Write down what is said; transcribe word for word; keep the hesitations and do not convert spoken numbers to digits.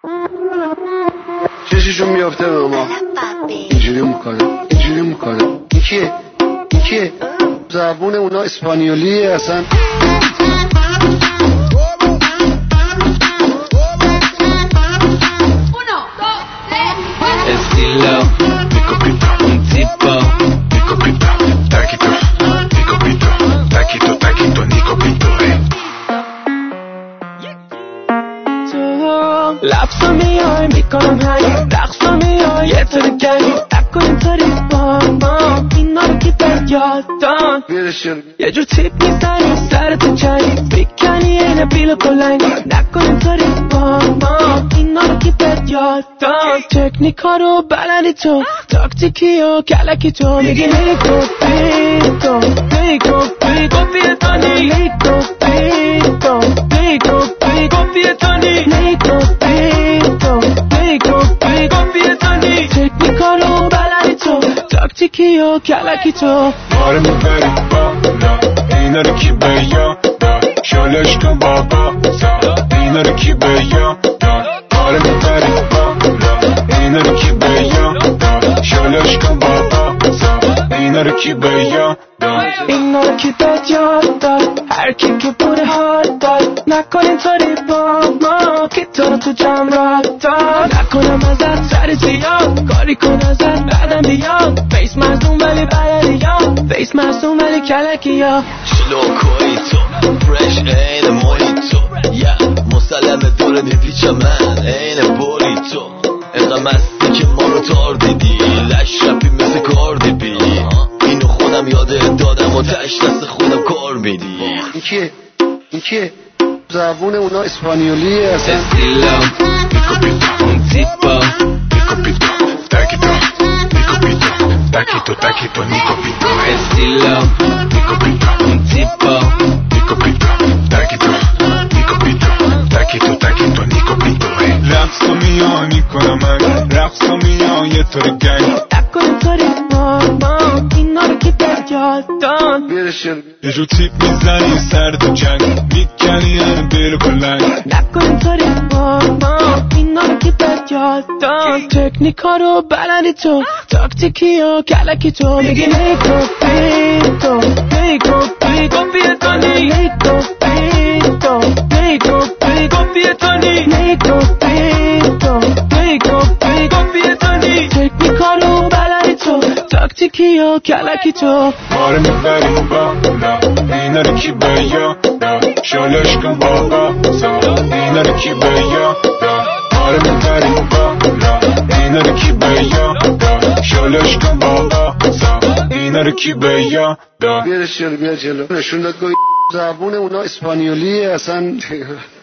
چششون میافته به ما اینجوری میکنه اینجوری میکنه. این کیه؟ این کیه؟ زبون اونا اسپانیولیه اصلا. Estilo, mi copito, un tipo, mi copito, taquito, mi copito, taquito, taquito, mi copito, eh. لبسا میای میکنم هنگ رقصا میای یه طور گنگ نکن اینطوری با ما اینا رو که بهت یاد دان یه جور تیپ میزنی سرتو چنگ بیکنی اینه بیل کلنگ نکن اینطوری با ما اینا رو که بهت یاد دان تکنیکا رو بلدی تو تاکتیکی و کلکی تو میگی نیکو بیتو نیکو بیتو بیتانی نیکو بیتو نیکو بیتو بیتانی نیکو بیتو نیکو بیتو بیتانی تکنیکا رو بلدی تو تاکتیکی و کلکی تو ما رو میبری بالا اینا رو کی به یاد داد شالش کن بابا اینا رو کی به یاد داد ما رو میبری بالا اینا رو کی به یاد داد شالش کن بابا اینا رو کی به یاد داد اینا رو کی به یاد داد هر کی که بوده حال داد نکن اینطوری با ما که تو رو تو جمع را داد نکنم ازت سر زیاد کاری کن ازت بعدم بیاد فیس مصدوم ولی بلدی فیس مصدوم ولی کلکی یا شلوکوی تو فرش این مویتو یا مسلم دور میپیچم من این بولی تو اینقدر مستی که ما رو تار دیدی لشرپی مثل کاردی بی اینو خودم یاده دادم و تش دست خودم کار میدی. این کیه؟ این کیه؟ زبون اونا اسپانیولیه اصلا. Estilo, mi copito, un tipo, mi copito, taquito, mi copito, taquito, taquito, mi copito, estilo, mi copito, un tipo, mi copito, taquito, mi copito, taquito, taquito, mi copito, رقص میان میکنم من رقص میان یه طور گنگ نکن اینطوری با ما اینا رو که بهت یاد داد یه جو تیپ میزنی سر تو جنگ میکنی هم بیل کلنگ نکن اینطوری با ما اینا رو که بهت یاد داد تکنیکا رو بلدی تو تاکتیکی و کلکی تو میگی نیکو بیتو نیکو بیتو بیتانی نیکو بیتو نیکو بیتو بیتانی نیکو بیتو نیکو بیتو بیتانی تکنیکا رو بلدی تو تاکتیکی و کلکی تو ما رو میبری بالا اینا رو کی به یاد داد شالش کن بابا اینا رو کی به یاد داد ما رو میبری بالا اینا رو کی به یاد داد شالش کن بابا اینا رو کی به یاد داد بیارش جلو بیا جلو نشون داد که زبون اونا اسپانیولیه اصلا.